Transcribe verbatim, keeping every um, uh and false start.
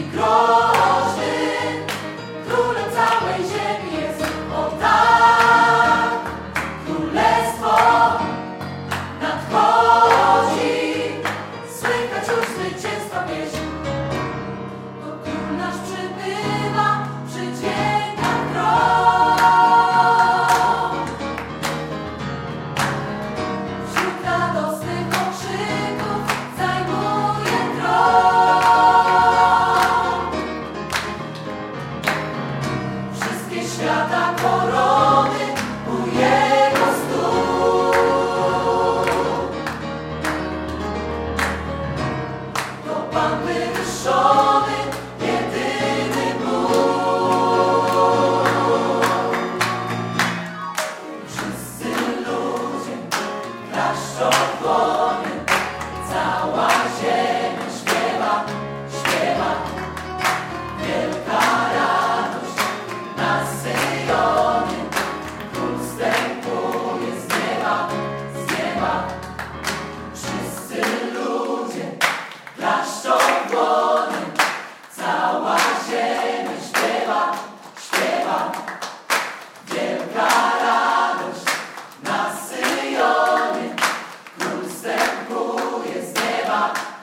groźny, królem całej ziemi jest. O tak, królestwo nadchodzi, słychać już zwycięstwa pieśń. To król nasz przybywa przy dźwiękach tron. Wśród radosnych okrzyków zajmuje tron. Wszystkie świata korony u jego stóp. To Pan wywyższony, jedyny Bóg. Wszyscy ludzie klaszczą w dłonie, cała ziemia śpiewa, śpiewa. Wielka radość na Syjonie, Król wstępuje z nieba, z nieba. Wszyscy ludzie klaszczą w dłonie, cała ziemia śpiewa, śpiewa. Wielka radość na Syjonie, Król wstępuje z nieba.